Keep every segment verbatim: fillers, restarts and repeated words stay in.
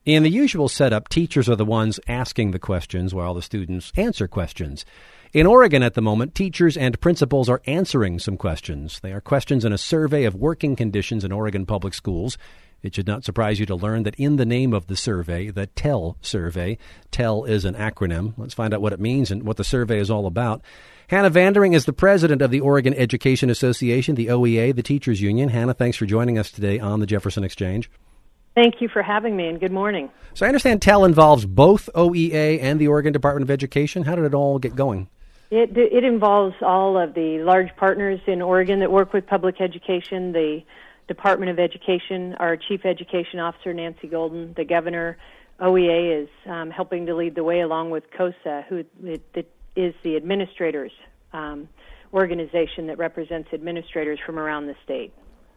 In the usual setup, teachers are the ones asking the questions while the students answer questions. In Oregon at the moment, teachers and principals are answering some questions. They are questions in a survey of working conditions in Oregon public schools. It should not surprise you to learn that in the name of the survey, the TELL survey, TELL is an acronym. Let's find out what it means and what the survey is all about. Hannah Vandering is the president of the Oregon Education Association, the O E A, the teachers union. Hannah, thanks for joining us today on the Jefferson Exchange. Thank you for having me, and good morning. So I understand TELL involves both O E A and the Oregon Department of Education. How did it all get going? It, it involves all of the large partners in Oregon that work with public education, the Department of Education, our Chief Education Officer, Nancy Golden, the governor. O E A is um, helping to lead the way along with COSA, who it, it is the administrators um, organization that represents administrators from around the state.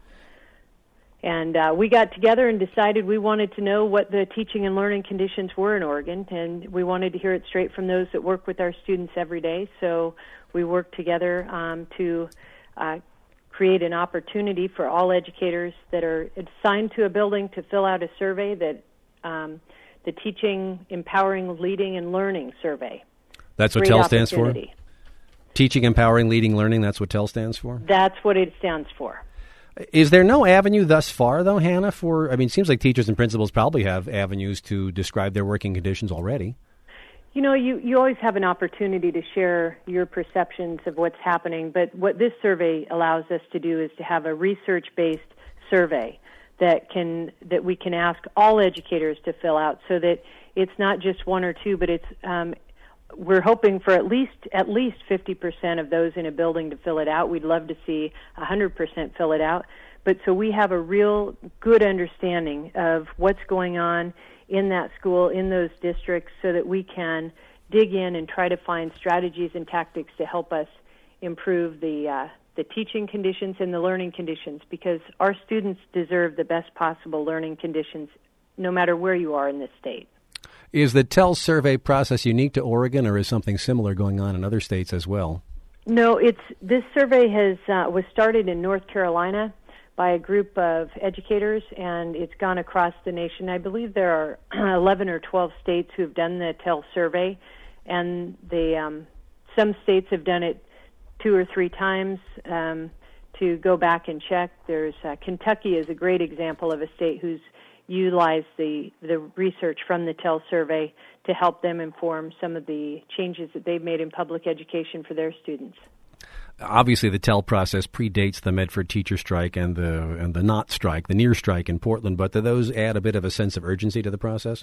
And uh, we got together and decided we wanted to know what the teaching and learning conditions were in Oregon, and we wanted to hear it straight from those that work with our students every day. So we worked together um, to uh, create an opportunity for all educators that are assigned to a building to fill out a survey, that um, the Teaching, Empowering, Leading, and Learning Survey. That's what TELL stands for? Teaching, Empowering, Leading, Learning, that's what TELL stands for? That's what it stands for. Is there no avenue thus far, though, Hannah, for, I mean, it seems like teachers and principals probably have avenues to describe their working conditions already. You know, you, you always have an opportunity to share your perceptions of what's happening, but what this survey allows us to do is to have a research-based survey that can that we can ask all educators to fill out, so that it's not just one or two, but it's um, we're hoping for at least at least fifty percent of those in a building to fill it out. We'd love to see one hundred percent fill it out. But so we have a real good understanding of what's going on in that school, in those districts, so that we can dig in and try to find strategies and tactics to help us improve the uh, the teaching conditions and the learning conditions, because our students deserve the best possible learning conditions no matter where you are in this state. Is the TELL survey process unique to Oregon, or is something similar going on in other states as well? No, it's this survey has uh, was started in North Carolina by a group of educators, and it's gone across the nation. I believe there are eleven or twelve states who have done the TELL survey, and the um, some states have done it two or three times um, to go back and check. There's uh, Kentucky is a great example of a state who's utilize the, the research from the TELL survey to help them inform some of the changes that they've made in public education for their students. Obviously, the TELL process predates the Medford teacher strike and the and the not strike, the near strike in Portland, but do those add a bit of a sense of urgency to the process?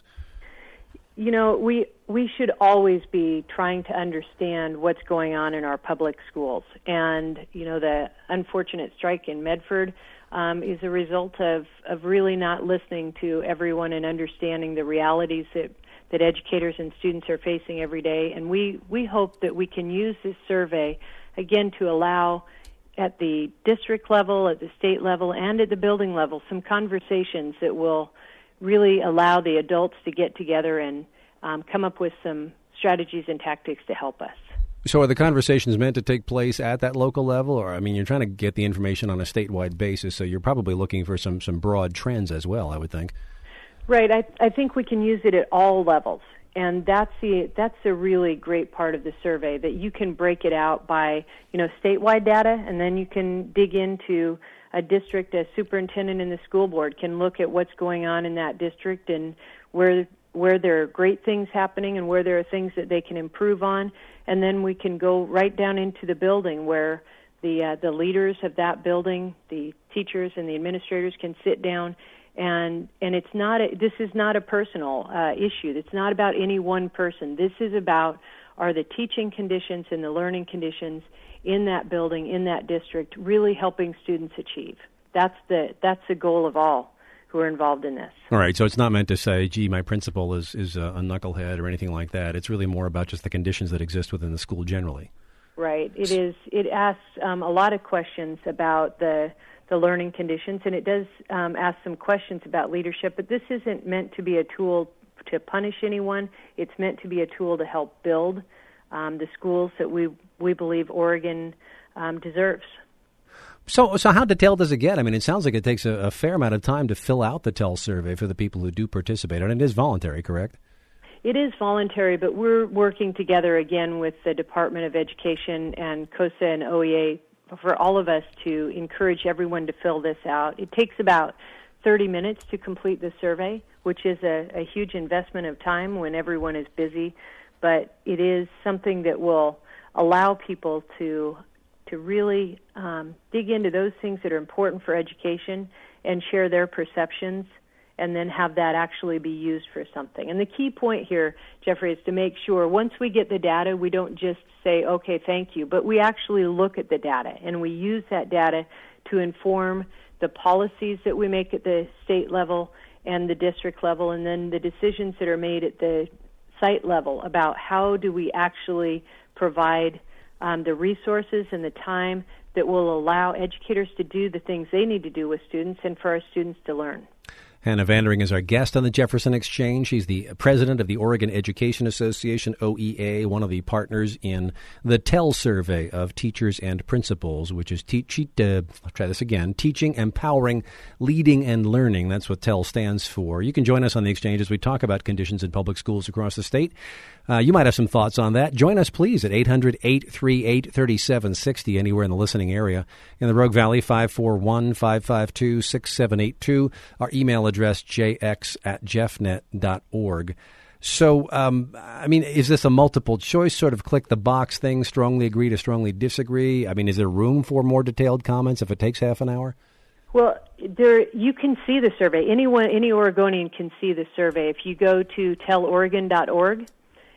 You know, we we should always be trying to understand what's going on in our public schools. And, you know, the unfortunate strike in Medford um, is a result of, of really not listening to everyone and understanding the realities that, that educators and students are facing every day. And we, we hope that we can use this survey, again, to allow at the district level, at the state level, and at the building level some conversations that will really allow the adults to get together and um, come up with some strategies and tactics to help us. So are the conversations meant to take place at that local level? Or, I mean, you're trying to get the information on a statewide basis, so you're probably looking for some, some broad trends as well, I would think. Right. I, I think we can use it at all levels. And that's the that's a really great part of the survey, that you can break it out by, you know, statewide data, and then you can dig into a district. A superintendent and the school board can look at what's going on in that district and where where there are great things happening and where there are things that they can improve on. And then we can go right down into the building where the uh, the leaders of that building, the teachers and the administrators, can sit down. And and it's not a, this is not a personal uh, issue. It's not about any one person. This is about, are the teaching conditions and the learning conditions in that building, in that district, really helping students achieve. That's the that's the goal of all who are involved in this. All right, so it's not meant to say, gee, my principal is, is a knucklehead or anything like that. It's really more about just the conditions that exist within the school generally. Right. It is. It asks um, a lot of questions about the the learning conditions, and it does um, ask some questions about leadership, but this isn't meant to be a tool to punish anyone. It's meant to be a tool to help build um, the schools that we we believe Oregon um, deserves. So, so how detailed does it get? I mean, it sounds like it takes a, a fair amount of time to fill out the TELL survey for the people who do participate, and it is voluntary, correct? It is voluntary, but we're working together again with the Department of Education and COSA and O E A for all of us to encourage everyone to fill this out. It takes about thirty minutes to complete the survey, which is a, a huge investment of time when everyone is busy, but it is something that will allow people to to really um, dig into those things that are important for education and share their perceptions, and then have that actually be used for something. And the key point here, Jeffrey, is to make sure once we get the data, we don't just say, okay, thank you, but we actually look at the data, and we use that data to inform the policies that we make at the state level and the district level, and then the decisions that are made at the site level about how do we actually provide um, the resources and the time that will allow educators to do the things they need to do with students and for our students to learn. Hannah Vandering is our guest on the Jefferson Exchange. She's the president of the Oregon Education Association, O E A, one of the partners in the TELL survey of teachers and principals, which is te- te- uh, I'll try this again, Teaching, Empowering, Leading, and Learning. That's what TELL stands for. You can join us on the Exchange as we talk about conditions in public schools across the state. Uh, you might have some thoughts on that. Join us, please, at eight hundred, eight three eight, three seven six zero, anywhere in the listening area. In the Rogue Valley, five four one, five five two, six seven eight two. Our email address, j x at jeffnet dot org. So, um, I mean, is this a multiple choice sort of click the box thing, strongly agree to strongly disagree? I mean, is there room for more detailed comments if it takes half an hour? Well, there you can see the survey. Anyone, any Oregonian can see the survey. If you go to tell oregon dot org,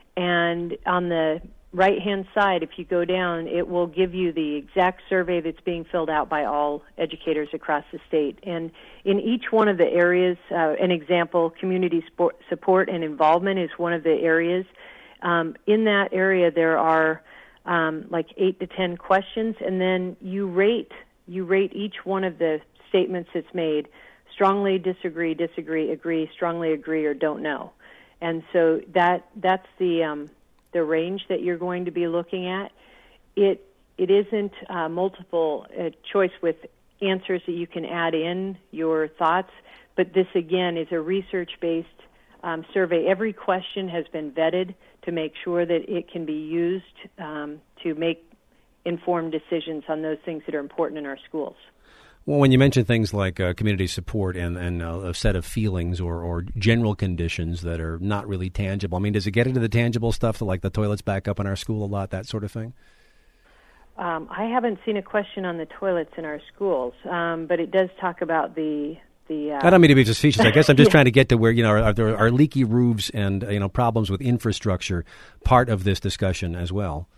and on the right-hand side, if you go down, it will give you the exact survey that's being filled out by all educators across the state. And in each one of the areas, uh, an example, community sport, support and involvement is one of the areas. Um, in that area, there are um, like eight to ten questions, and then you rate you rate each one of the statements that's made: strongly disagree, disagree, agree, strongly agree, or don't know. And so that that's the um, the range that you're going to be looking at. It it isn't uh, multiple uh, choice with answers that you can add in your thoughts, but this again is a research-based um, survey. Every question has been vetted to make sure that it can be used um, to make informed decisions on those things that are important in our schools. Well, when you mention things like uh, community support and, and uh, a set of feelings or, or general conditions that are not really tangible, I mean, does it get into the tangible stuff, like the toilets back up in our school a lot, that sort of thing? Um, I haven't seen a question on the toilets in our schools, um, but it does talk about the... the uh, I don't mean to be facetious. I guess I'm just yeah. trying to get to where, you know, are there are leaky roofs and, you know, problems with infrastructure part of this discussion as well?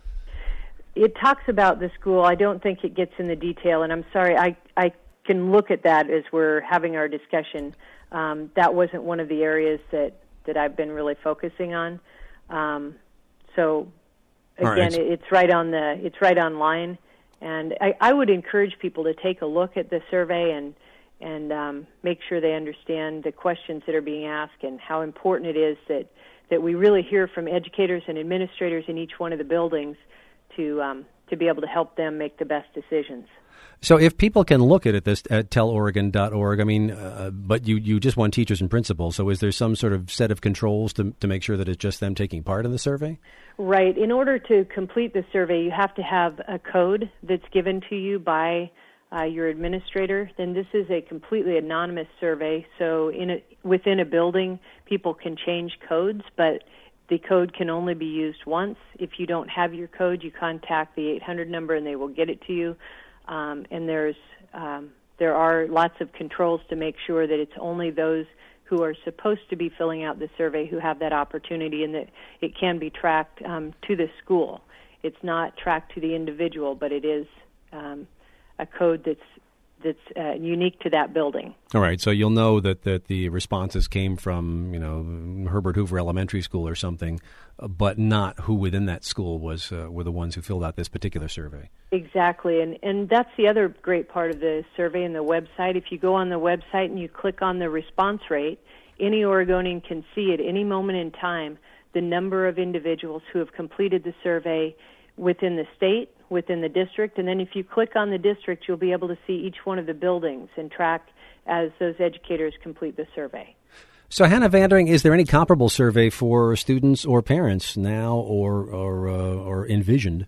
It talks about the school. I don't think it gets in the detail, and I'm sorry, I, I can look at that as we're having our discussion. Um, that wasn't one of the areas that, that I've been really focusing on. Um, so, again, right. it, it's right on the it's right online, and I, I would encourage people to take a look at the survey and and um, make sure they understand the questions that are being asked and how important it is that, that we really hear from educators and administrators in each one of the buildings to um, to be able to help them make the best decisions. So if people can look at it this at tell oregon dot org, I mean, uh, but you, you just want teachers and principals, so is there some sort of set of controls to to make sure that it's just them taking part in the survey? Right. In order to complete the survey, you have to have a code that's given to you by uh, your administrator. Then this is a completely anonymous survey, so in a, within a building, people can change codes, but the code can only be used once. If you don't have your code, you contact the eight hundred number and they will get it to you. Um, and there's um, there are lots of controls to make sure that it's only those who are supposed to be filling out the survey who have that opportunity, and that it can be tracked um, to the school. It's not tracked to the individual, but it is um, a code that's that's uh, unique to that building. All right, so you'll know that, that the responses came from, you know, Herbert Hoover Elementary School or something, but not who within that school was uh, were the ones who filled out this particular survey. Exactly, and and that's the other great part of the survey and the website. If you go on the website and you click on the response rate, any Oregonian can see at any moment in time the number of individuals who have completed the survey within the state, within the district. And then if you click on the district, you'll be able to see each one of the buildings and track as those educators complete the survey. So, Hannah Vandering, is there any comparable survey for students or parents now or or, uh, or envisioned?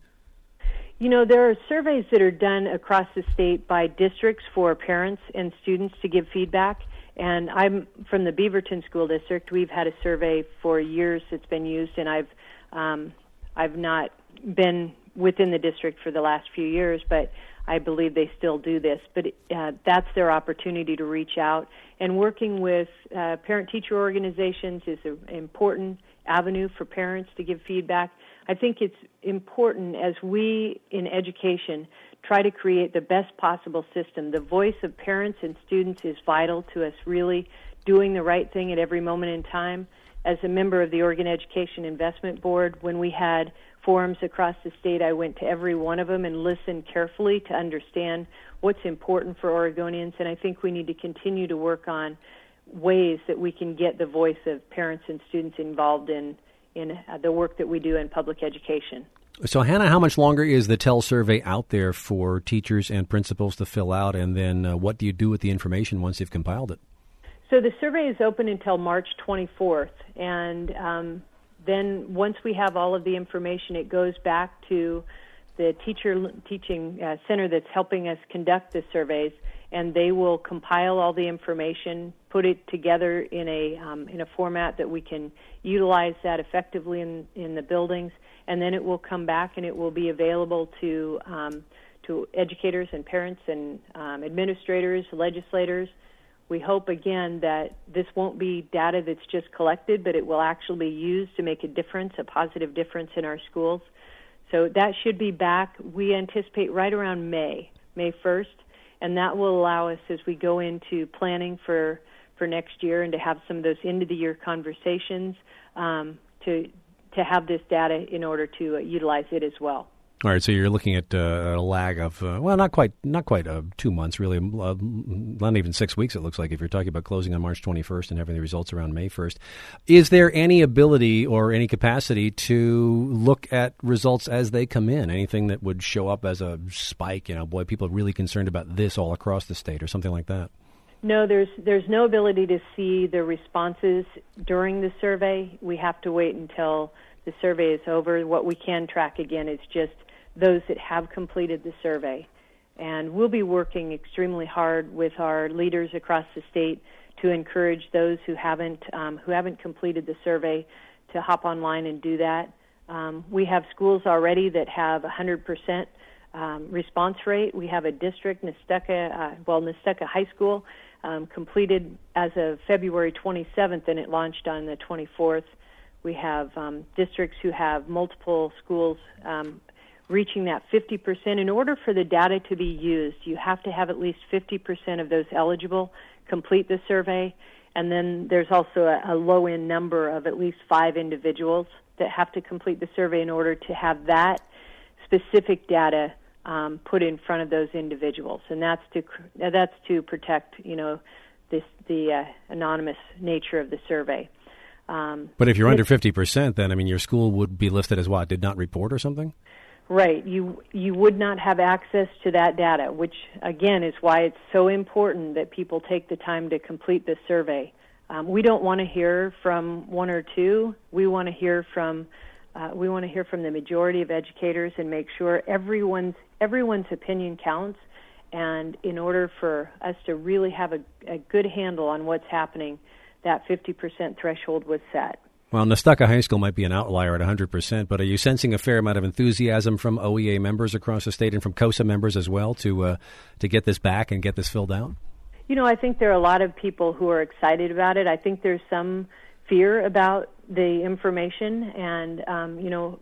You know, there are surveys that are done across the state by districts for parents and students to give feedback. And I'm from the Beaverton School District. We've had a survey for years that's been used, and I've um, I've not been within the district for the last few years, but I believe they still do this. But uh, that's their opportunity to reach out. And working with uh, parent-teacher organizations is an important avenue for parents to give feedback. I think it's important as we in education try to create the best possible system. The voice of parents and students is vital to us really doing the right thing at every moment in time. As a member of the Oregon Education Investment Board, when we had forums across the state, I went to every one of them and listened carefully to understand what's important for Oregonians, and I think we need to continue to work on ways that we can get the voice of parents and students involved in, in the work that we do in public education. So, Hannah, how much longer is the Tell survey out there for teachers and principals to fill out, and then uh, what do you do with the information once you've compiled it? So the survey is open until March twenty-fourth, and um, then once we have all of the information, it goes back to the teacher teaching uh, center that's helping us conduct the surveys, and they will compile all the information, put it together in a um, in a format that we can utilize that effectively in, in the buildings, and then it will come back and it will be available to um, to educators and parents and um, administrators, legislators. We hope, again, that this won't be data that's just collected, but it will actually be used to make a difference, a positive difference in our schools. So that should be back, we anticipate, right around May, May first, and that will allow us, as we go into planning for, for next year and to have some of those end-of-the-year conversations, um, to to have this data in order to uh, utilize it as well. All right, so you're looking at uh, a lag of, uh, well, not quite not quite uh, two months, really, uh, not even six weeks, it looks like, if you're talking about closing on March twenty-first and having the results around May first. Is there any ability or any capacity to look at results as they come in? Anything that would show up as a spike, you know, boy, people are really concerned about this all across the state or something like that? No, there's there's no ability to see the responses during the survey. We have to wait until the survey is over. What we can track, again, is just those that have completed the survey. And we'll be working extremely hard with our leaders across the state to encourage those who haven't um, who haven't completed the survey to hop online and do that. Um, we have schools already that have one hundred percent um, response rate. We have a district, Nestucca, uh, well, Nestucca High School, um, completed as of February twenty-seventh, and it launched on the twenty-fourth. We have um, districts who have multiple schools um, reaching that fifty percent. In order for the data to be used, you have to have at least fifty percent of those eligible complete the survey. And then there's also a, a low-end number of at least five individuals that have to complete the survey in order to have that specific data um, put in front of those individuals. And that's to that's to protect, you know, this the uh, anonymous nature of the survey. Um, but if you're under fifty percent, then, I mean, your school would be listed as what, did not report or something? Right. You you would not have access to that data, which, again, is why it's so important that people take the time to complete the survey. Um, we don't want to hear from one or two. We want to hear from uh, we want to hear from the majority of educators and make sure everyone's everyone's opinion counts. And in order for us to really have a, a good handle on what's happening, that fifty percent threshold was set. Well, Nestucca High School might be an outlier at one hundred percent, but are you sensing a fair amount of enthusiasm from O E A members across the state and from COSA members as well to uh, to get this back and get this filled out? You know, I think there are a lot of people who are excited about it. I think there's some fear about the information, and, um, you know,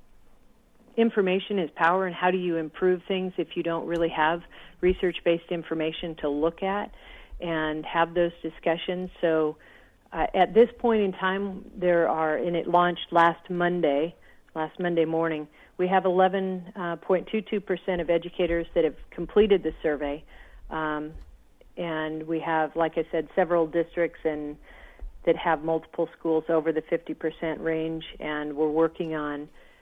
information is power, and how do you improve things if you don't really have research-based information to look at and have those discussions? So uh, at this point in time, there are, and it launched last Monday, last Monday morning, we have eleven point two two percent of educators that have completed the survey. Um, and we have, like I said, several districts and that have multiple schools over the fifty percent range, and we're working on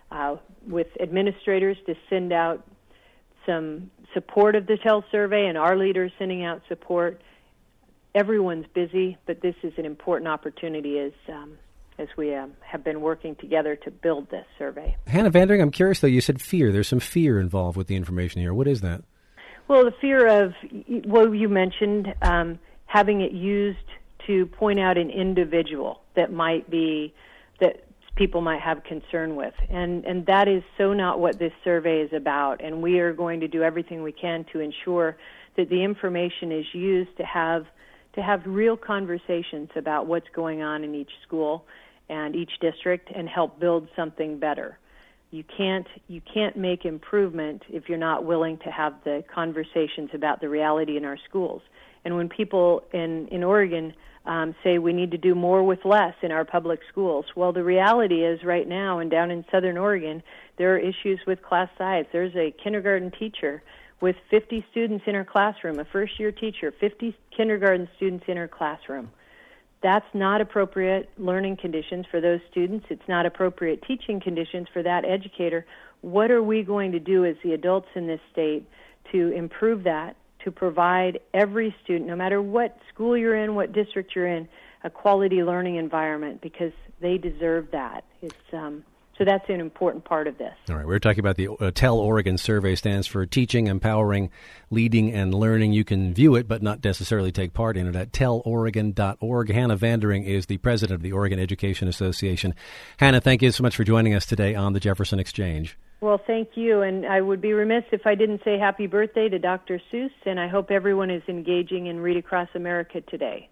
uh, with administrators to send out some support of the TEL survey and our leaders sending out support. Everyone's busy, but this is an important opportunity as um, as we um, have been working together to build this survey. Hannah Vandering, I'm curious, though, you said fear. There's some fear involved with the information here. What is that? Well, the fear of, well, you mentioned um, having it used to point out an individual that might be, that people might have concern with. And, and that is so not what this survey is about. And we are going to do everything we can to ensure that the information is used to have to have real conversations about what's going on in each school and each district and help build something better. You can't you can't make improvement if you're not willing to have the conversations about the reality in our schools. And when people in, in Oregon um, say we need to do more with less in our public schools, well, the reality is right now and down in Southern Oregon, there are issues with class size. There's a kindergarten teacher with fifty students in her classroom, a first-year teacher, fifty kindergarten students in her classroom. That's not appropriate learning conditions for those students. It's not appropriate teaching conditions for that educator. What are we going to do as the adults in this state to improve that, to provide every student, no matter what school you're in, what district you're in, a quality learning environment, because they deserve that. It's um, So that's an important part of this. All right, we're talking about the uh, TEL Oregon survey. Stands for Teaching, Empowering, Leading, and Learning. You can view it, but not necessarily take part in it at tel oregon dot org. Hannah Vandering is the president of the Oregon Education Association. Hannah, thank you so much for joining us today on the Jefferson Exchange. Well, thank you, and I would be remiss if I didn't say happy birthday to Doctor Seuss, and I hope everyone is engaging in Read Across America today.